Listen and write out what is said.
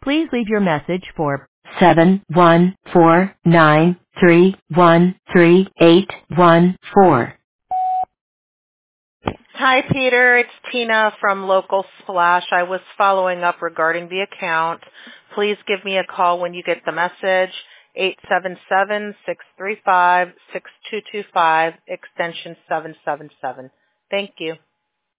Please leave your message for 71493133814. Hi, Peter. It's Tina from Local Splash. I was following up regarding the account. Please give me a call when you get the message, 877-635-6225, extension 777. Thank you.